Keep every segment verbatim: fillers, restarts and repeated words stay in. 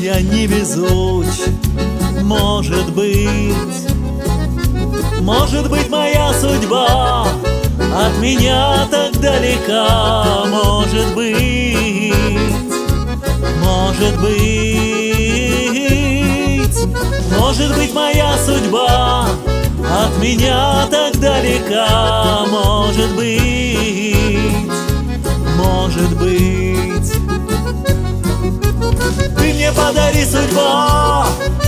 я невезуч, может быть, может быть, моя судьба от меня так далека, может быть, может быть, может быть, моя судьба от меня так далека, может быть, может быть. Ты мне подари, судьба,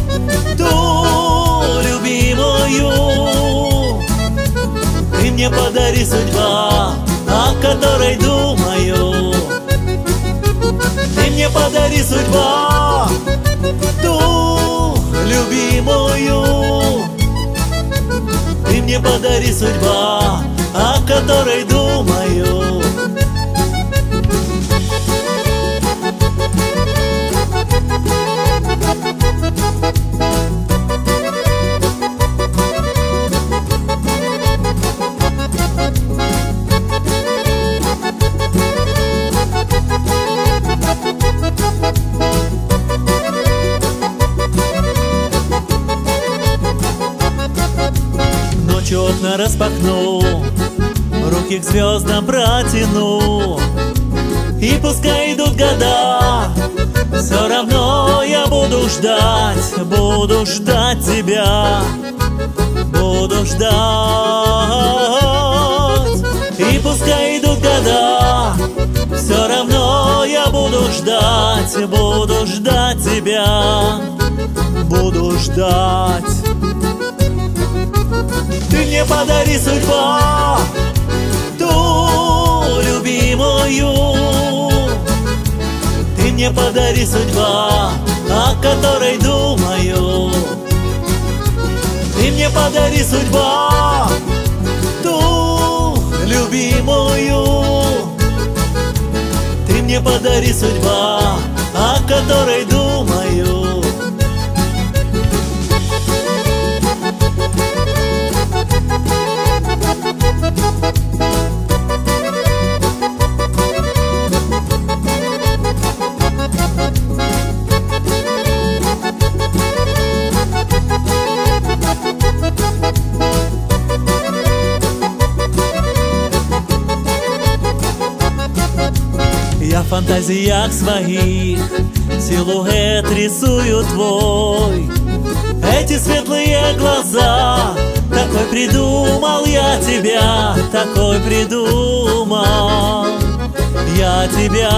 ту любимую. Ты мне подари, судьба, о которой думаю. Ты мне подари, судьба, ту любимую. Ты мне подари, судьба, о которой думаю. Ночью окна распахну, руки к звездам протяну, и пускай идут года, все равно я буду ждать, буду ждать тебя, буду ждать. И пускай идут года, все равно я буду ждать, буду ждать тебя, буду ждать. Ты мне подари, судьба, ту любимую. Ты мне подари, судьба, о которой думаю. Ты мне подари, судьба, ту любимую. Ты мне подари, судьба, о которой думаю. Я в фантазиях своих силуэт рисую твой. Эти светлые глаза, такой придумал я тебя, такой придумал я тебя.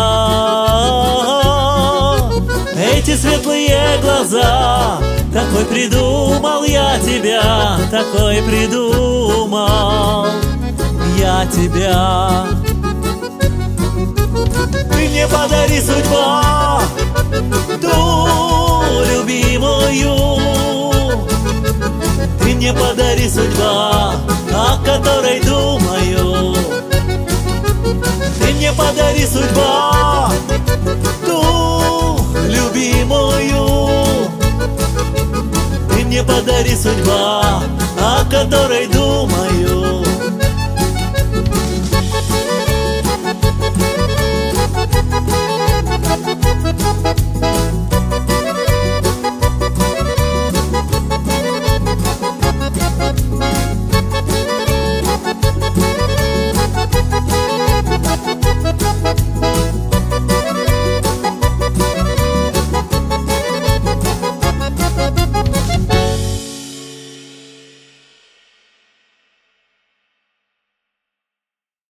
Эти светлые глаза, такой придумал я тебя, такой придумал я тебя. Ты мне подари, судьба, ту любимую. Ты мне подари, судьба, о которой думаю. Ты мне подари, судьба, ту любимую. Ты мне подари, судьба, о которой думаю.